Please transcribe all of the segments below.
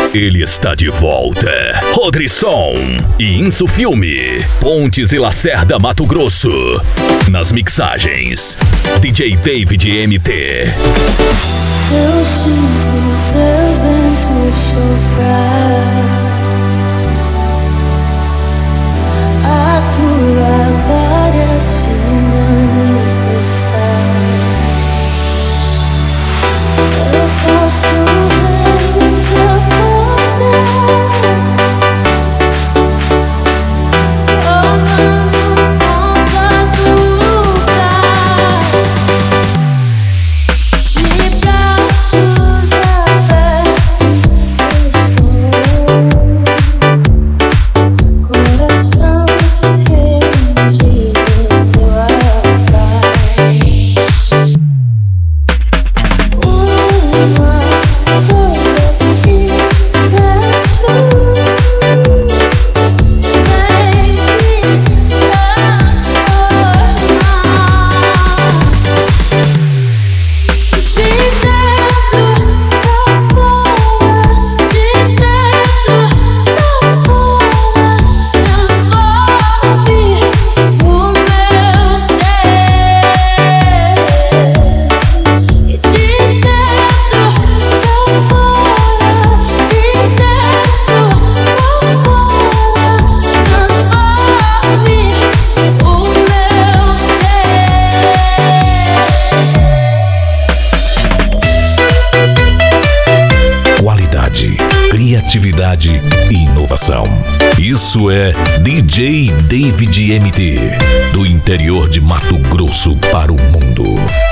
Ele está de volta. Rodrisson e Insufilme, Pontes e Lacerda, Mato Grosso. Nas mixagens, DJ David MT. Eu sinto teu vento soprar, a tua glória se manifestar. Eu posso ver o teu poder tomando conta do lugar. De braços abertos eu estou, coração rendido em teu altar. Uma coisa te peço, vem me transformar. De dentro pra fora, de dentro pra fora, transforme o meu ser. De dentro pra fora, de dentro pra fora, transforme o meu ser. Qualidade, criatividade e inovação. Isso é DJ David MT, do interior de Mato Grosso para o mundo.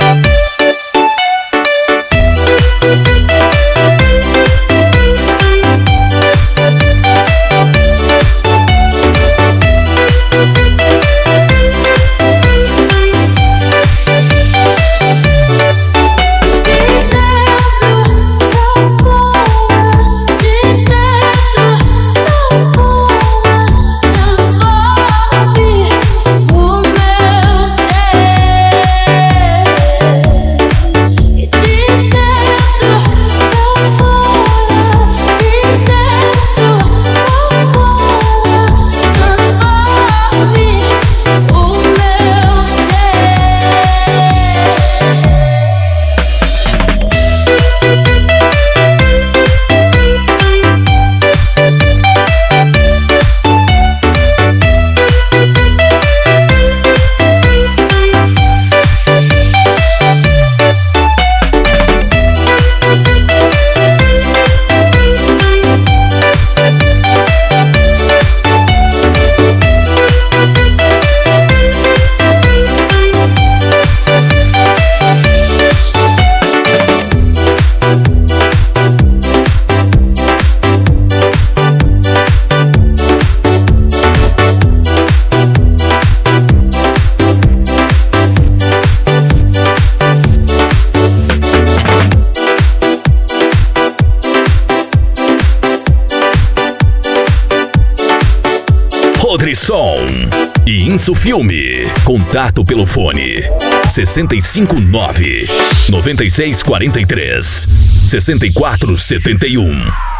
Rodrisson e Insufilme. Contato pelo fone 659 9643 6471.